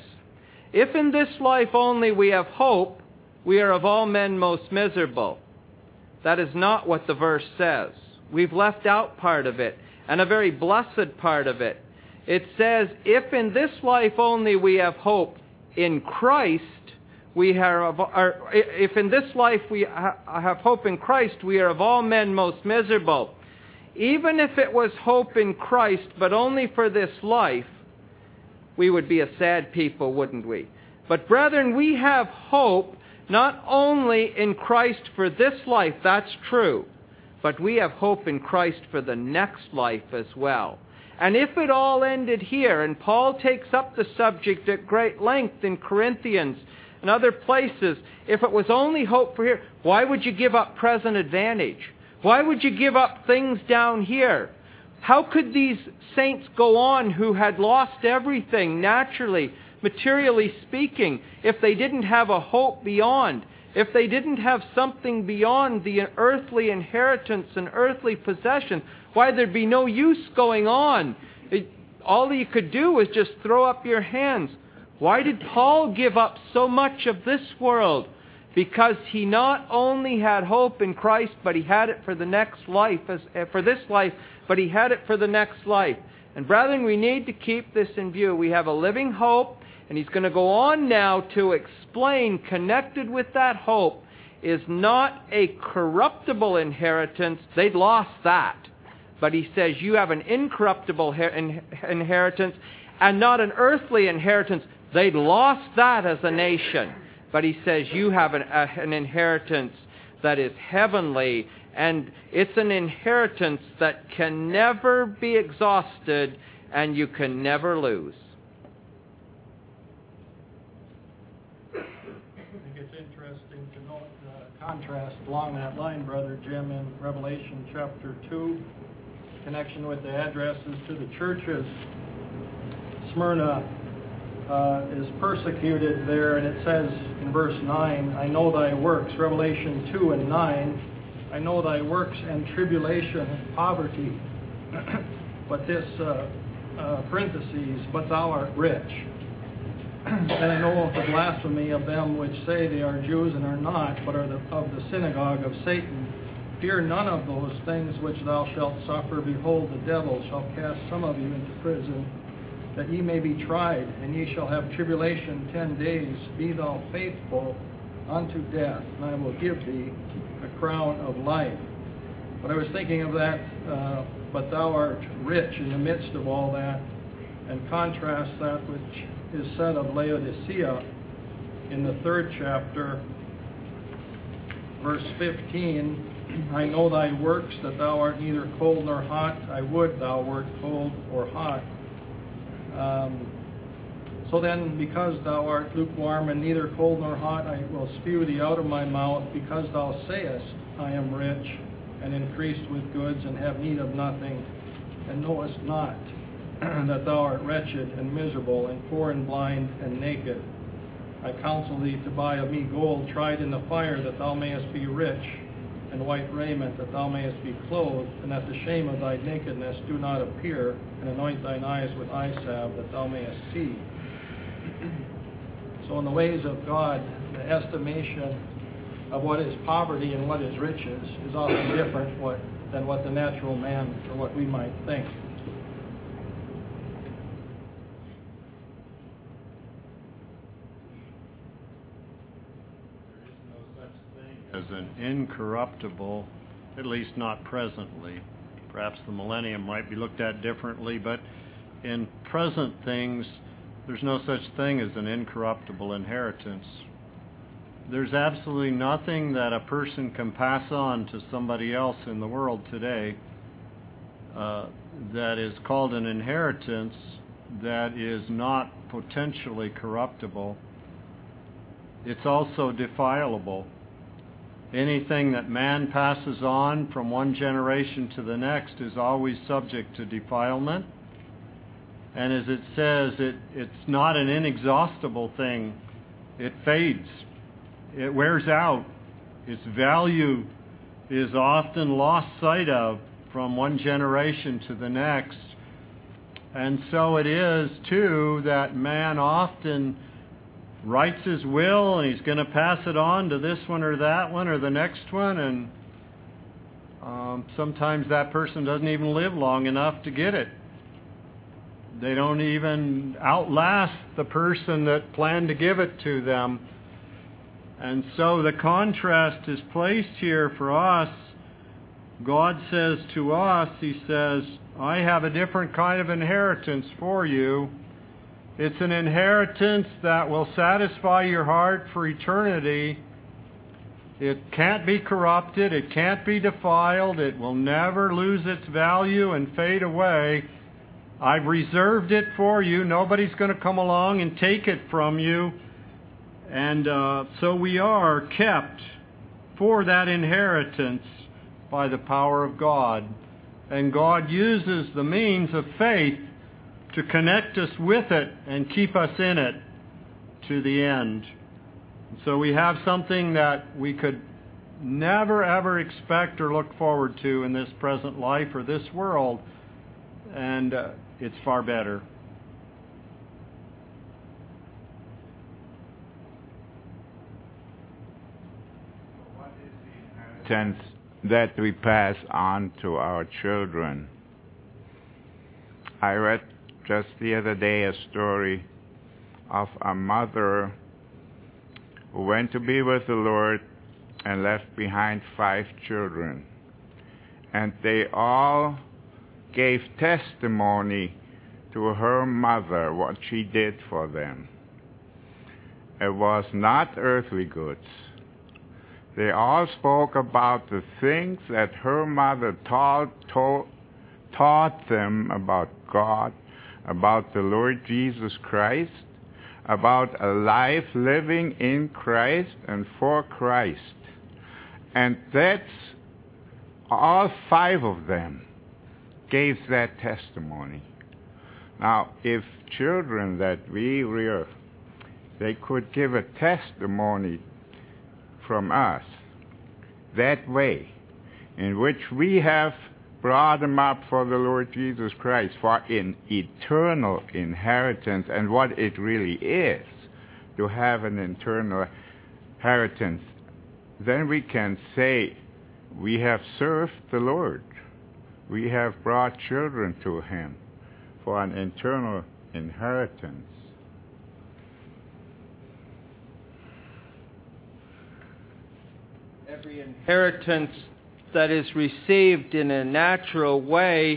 if in this life only we have hope, we are of all men most miserable. That is not what the verse says. We've left out part of it, and a very blessed part of it. It says, if in this life only we have hope in Christ, we are, or if in this life we have hope in Christ, we are of all men most miserable. even if it was hope in Christ, but only for this life, we would be a sad people, wouldn't we? But brethren, we have hope not only in Christ for this life, that's true, but we have hope in Christ for the next life as well. And if it all ended here, and Paul takes up the subject at great length in Corinthians and other places, if it was only hope for here, why would you give up present advantage? Why would you give up things down here? How could these saints go on who had lost everything naturally, materially speaking, if they didn't have a hope beyond? If they didn't have something beyond the earthly inheritance and earthly possession, why, there'd be no use going on. It, all you could do was just throw up your hands. Why did Paul give up so much of this world? Because he not only had hope in Christ, but he had it for the next life, as, for this life, but he had it for the next life. And brethren, we need to keep this in view. We have a living hope, and he's going to go on now to explain, connected with that hope, is not a corruptible inheritance. They'd lost that. But he says you have an incorruptible inheritance and not an earthly inheritance. They'd lost that as a nation. But he says you have an, uh, an inheritance that is heavenly, and it's an inheritance that can never be exhausted and you can never lose. I think it's interesting to note the contrast along that line, Brother Jim, in Revelation chapter two, connection with the addresses to the churches. Smyrna uh, is persecuted there, and it says in verse nine, I know thy works, Revelation two and nine, I know thy works and tribulation and poverty. But this, uh, uh, parentheses, but thou art rich. And I know the blasphemy of them which say they are Jews and are not, but are the, of the synagogue of Satan. Fear none of those things which thou shalt suffer. Behold, the devil shall cast some of you into prison, that ye may be tried, and ye shall have tribulation ten days. Be thou faithful unto death, and I will give thee a crown of life. But I was thinking of that, uh, but thou art rich in the midst of all that, and contrast that which is said of Laodicea in the third chapter, verse fifteen, I know thy works, that thou art neither cold nor hot. I would thou wert cold or hot. Um, so then, because thou art lukewarm and neither cold nor hot, I will spew thee out of my mouth, because thou sayest, I am rich, and increased with goods, and have need of nothing, and knowest not that thou art wretched and miserable, and poor and blind and naked. I counsel thee to buy of me gold tried in the fire, that thou mayest be rich, and white raiment, that thou mayest be clothed, and that the shame of thy nakedness do not appear, and anoint thine eyes with eye salve, that thou mayest see. So in the ways of God, the estimation of what is poverty and what is riches is often different what, than what the natural man, or what we might think. As an incorruptible, at least not presently. Perhaps the millennium might be looked at differently, but in present things, there's no such thing as an incorruptible inheritance. There's absolutely nothing that a person can pass on to somebody else in the world today uh, that is called an inheritance that is not potentially corruptible. It's also defileable. Anything that man passes on from one generation to the next is always subject to defilement. And as it says, it, it's not an inexhaustible thing. It fades. It wears out. Its value is often lost sight of from one generation to the next. And so it is, too, that man often writes his will, and he's going to pass it on to this one or that one or the next one, and um, sometimes that person doesn't even live long enough to get it. They don't even outlast the person that planned to give it to them. And so the contrast is placed here for us God says to us, He says, I have a different kind of inheritance for you. It's an inheritance that will satisfy your heart for eternity. It can't be corrupted. It can't be defiled. It will never lose its value and fade away. I've reserved it for you. Nobody's going to come along and take it from you. And uh, so we are kept for that inheritance by the power of God. And God uses the means of faith to connect us with it and keep us in it to the end. So we have something that we could never ever expect or look forward to in this present life or this world, and uh, it's far better. What is the inheritance that we pass on to our children? I read just the other day a story of a mother who went to be with the Lord and left behind five children. And they all gave testimony to her mother what she did for them. It was not earthly goods. They all spoke about the things that her mother taught, taught, taught them about God, about the Lord Jesus Christ, about a life living in Christ and for Christ. And that's all five of them gave that testimony. Now, if children that we rear, they could give a testimony from us that way, in which we have brought them up for the Lord Jesus Christ, for an eternal inheritance, and what it really is to have an eternal inheritance, then we can say we have served the Lord. We have brought children to Him for an eternal inheritance. Every inheritance that is received in a natural way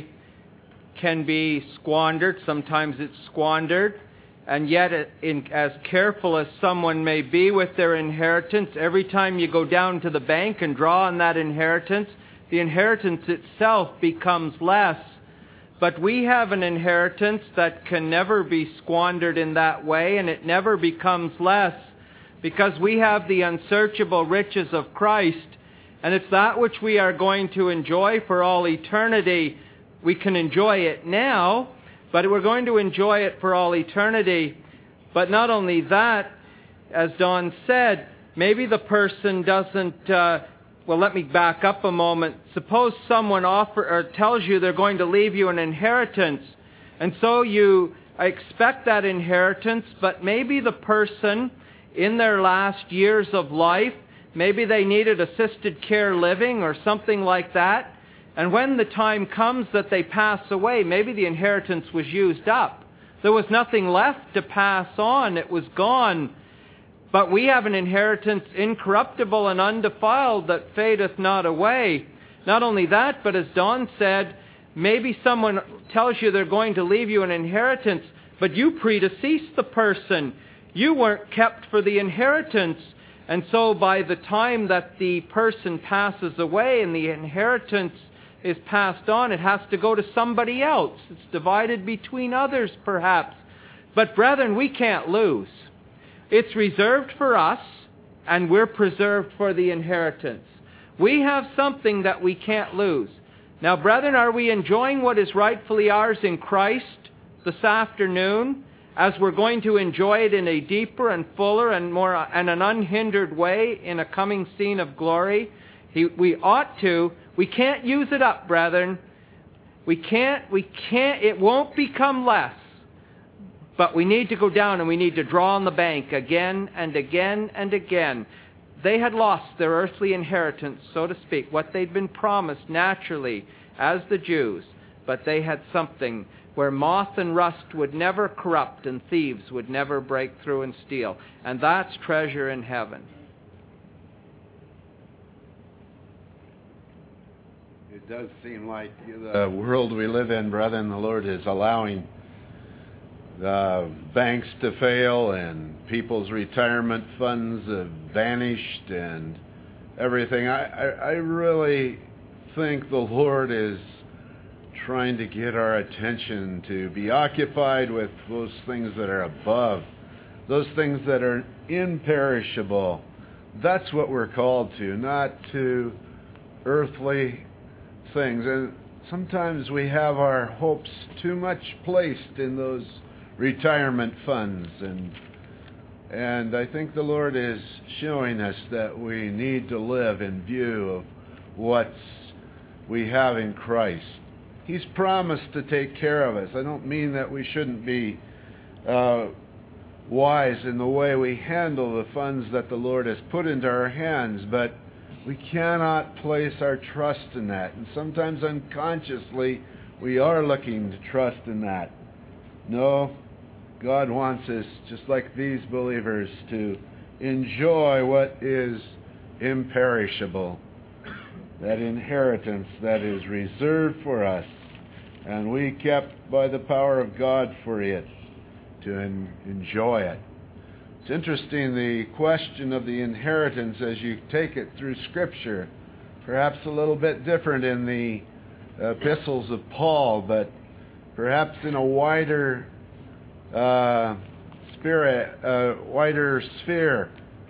can be squandered. Sometimes it's squandered. And yet, in, as careful as someone may be with their inheritance, every time you go down to the bank and draw on that inheritance, the inheritance itself becomes less. But we have an inheritance that can never be squandered in that way, and it never becomes less, because we have the unsearchable riches of Christ. And it's that which we are going to enjoy for all eternity. We can enjoy it now, but we're going to enjoy it for all eternity. But not only that, as Don said, maybe the person doesn't... Uh, well, let me back up a moment. Suppose someone offer, or tells you they're going to leave you an inheritance, and so you expect that inheritance, but maybe the person in their last years of life, maybe they needed assisted care living or something like that. And when the time comes that they pass away, maybe the inheritance was used up. There was nothing left to pass on. It was gone. But we have an inheritance incorruptible and undefiled that fadeth not away. Not only that, but as Don said, maybe someone tells you they're going to leave you an inheritance, but you predeceased the person. You weren't kept for the inheritance. And so by the time that the person passes away and the inheritance is passed on, it has to go to somebody else. It's divided between others, perhaps. But brethren, we can't lose. It's reserved for us, and we're preserved for the inheritance. We have something that we can't lose. Now, brethren, are we enjoying what is rightfully ours in Christ this afternoon, as we're going to enjoy it in a deeper and fuller and more and an unhindered way in a coming scene of glory? He, we ought to. We can't use it up, brethren. We can't, we can't, it won't become less. But we need to go down and we need to draw on the bank again and again and again. They had lost their earthly inheritance, so to speak, what they'd been promised naturally as the Jews. But they had something where moth and rust would never corrupt and thieves would never break through and steal. And that's treasure in heaven. It does seem like the world we live in, brethren, the Lord is allowing the banks to fail and people's retirement funds have vanished and everything. I, I, I really think the Lord is trying to get our attention to be occupied with those things that are above, those things that are imperishable. That's what we're called to, not to earthly things. And sometimes we have our hopes too much placed in those retirement funds, and and I think the Lord is showing us that we need to live in view of what we have in Christ. He's promised to take care of us. I don't mean that we shouldn't be uh, wise in the way we handle the funds that the Lord has put into our hands, but we cannot place our trust in that. And sometimes unconsciously we are looking to trust in that. No, God wants us, just like these believers, to enjoy what is imperishable, that inheritance that is reserved for us, and we kept by the power of God for it, to en- enjoy it. It's interesting, the question of the inheritance as you take it through Scripture, perhaps a little bit different in the epistles of Paul, but perhaps in a wider uh, spirit, uh, wider sphere.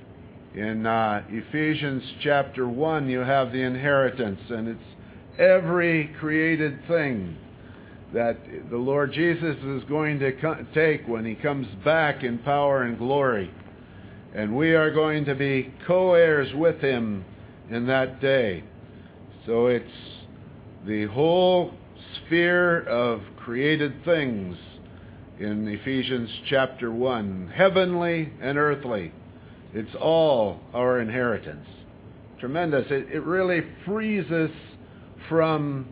In uh, Ephesians chapter one, you have the inheritance, and it's every created thing that the Lord Jesus is going to co- take when He comes back in power and glory. And we are going to be co-heirs with Him in that day. So it's the whole sphere of created things in Ephesians chapter one, heavenly and earthly. It's all our inheritance. Tremendous. It, it really frees us from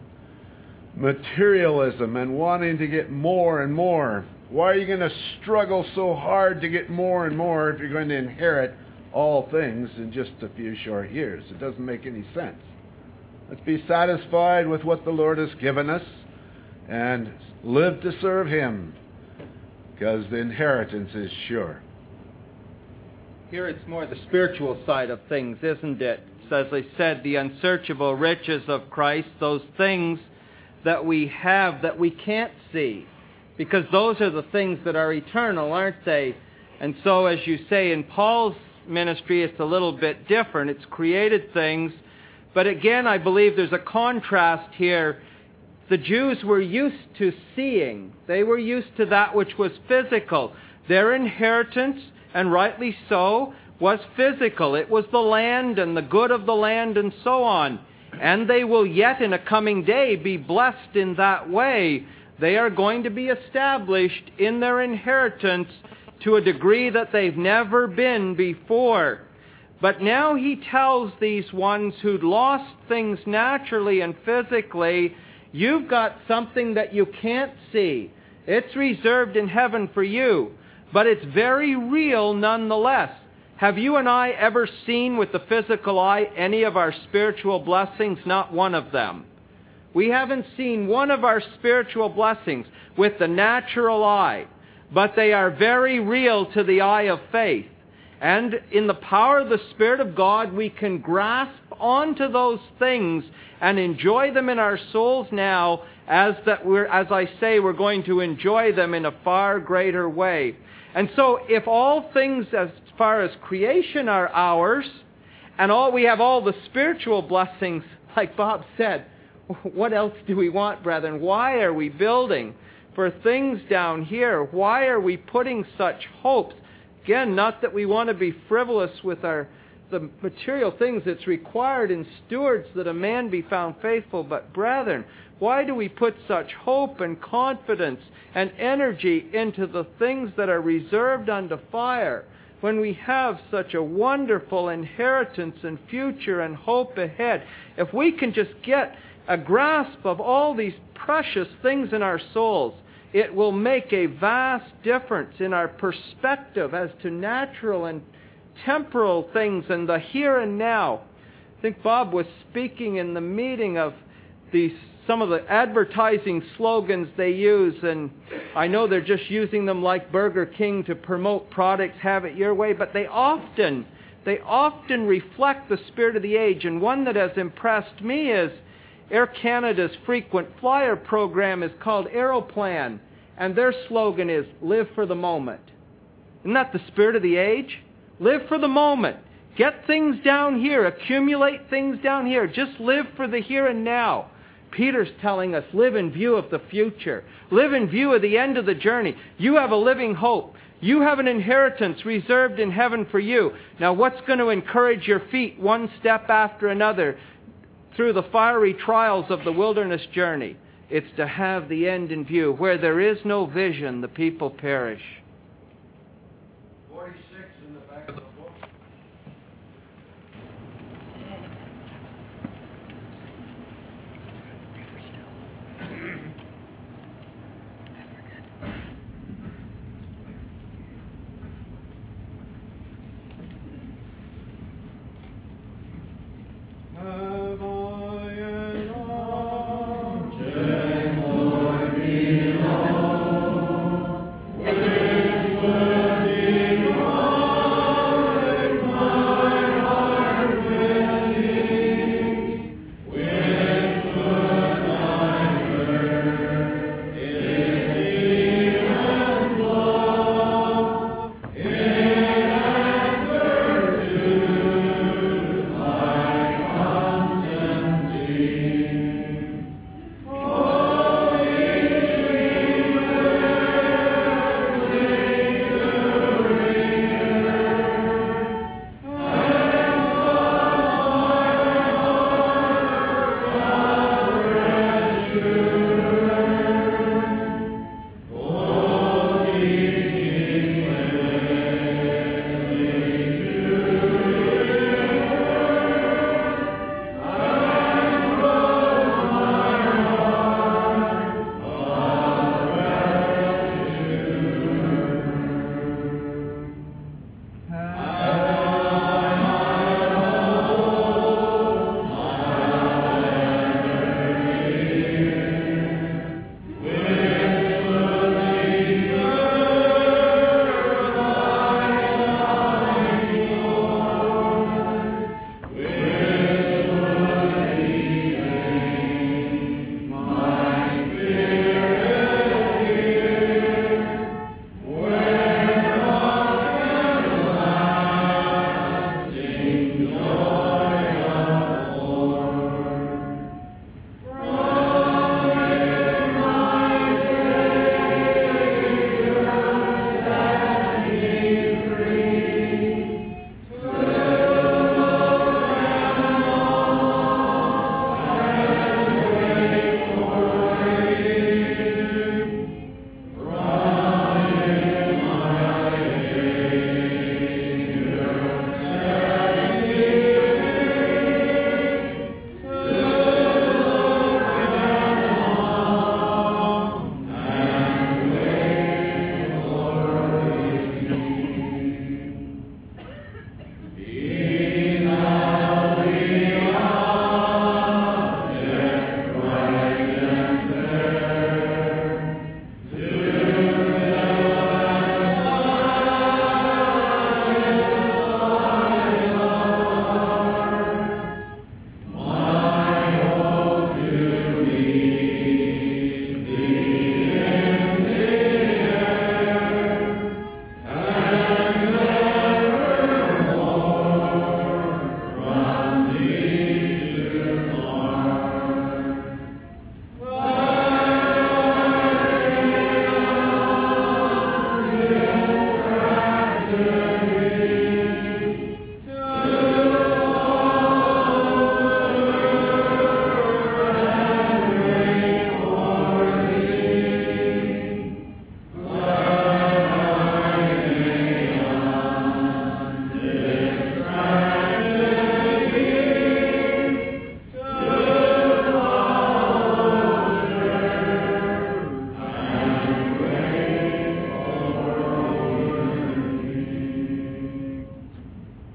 materialism and wanting to get more and more. Why are you going to struggle so hard to get more and more if you're going to inherit all things in just a few short years? It doesn't make any sense. Let's be satisfied with what the Lord has given us and live to serve Him, because the inheritance is sure. Here it's more the spiritual side of things, isn't it? So as I said, the unsearchable riches of Christ, those things that we have that we can't see, because those are the things that are eternal, aren't they? And so, as you say, in Paul's ministry, it's a little bit different. It's created things. But again, I believe there's a contrast here. The Jews were used to seeing. They were used to that which was physical. Their inheritance, and rightly so, was physical. It was the land and the good of the land and so on. And they will yet in a coming day be blessed in that way. They are going to be established in their inheritance to a degree that they've never been before. But now he tells these ones who'd lost things naturally and physically, you've got something that you can't see. It's reserved in heaven for you, but it's very real nonetheless. Have you and I ever seen with the physical eye any of our spiritual blessings? Not one of them. We haven't seen one of our spiritual blessings with the natural eye, but they are very real to the eye of faith. And in the power of the Spirit of God, we can grasp onto those things and enjoy them in our souls now, as that we're, as I say, we're going to enjoy them in a far greater way. And so, if all things as far as creation are ours, and all we have all the spiritual blessings, like Bob said, what else do we want, brethren? Why are we building for things down here? Why are we putting such hopes? Again, not that we want to be frivolous with our the material things that's required in stewards that a man be found faithful, but brethren, why do we put such hope and confidence and energy into the things that are reserved unto fire, when we have such a wonderful inheritance and future and hope ahead? If we can just get a grasp of all these precious things in our souls, it will make a vast difference in our perspective as to natural and temporal things and the here and now. I think Bob was speaking in the meeting of these some of the advertising slogans they use, and I know they're just using them like Burger King to promote products, have it your way, but they often, they often reflect the spirit of the age. And one that has impressed me is Air Canada's frequent flyer program is called Aeroplan, and their slogan is, live for the moment. Isn't that the spirit of the age? Live for the moment. Get things down here. Accumulate things down here. Just live for the here and now. Peter's telling us, live in view of the future. Live in view of the end of the journey. You have a living hope. You have an inheritance reserved in heaven for you. Now, what's going to encourage your feet one step after another through the fiery trials of the wilderness journey? It's to have the end in view. Where there is no vision, the people perish. forty-six in the back of the book. Have I an object?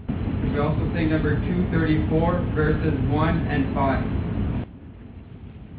number two thirty-four, verses one and five.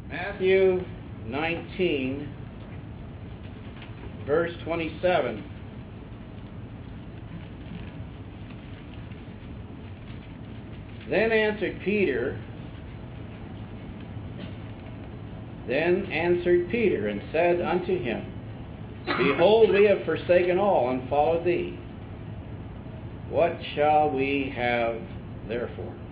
Matthew nineteen, verse twenty-seven. Then answered Peter, then answered Peter and said unto him, Behold, we have forsaken all and followed thee. What shall we have therefore?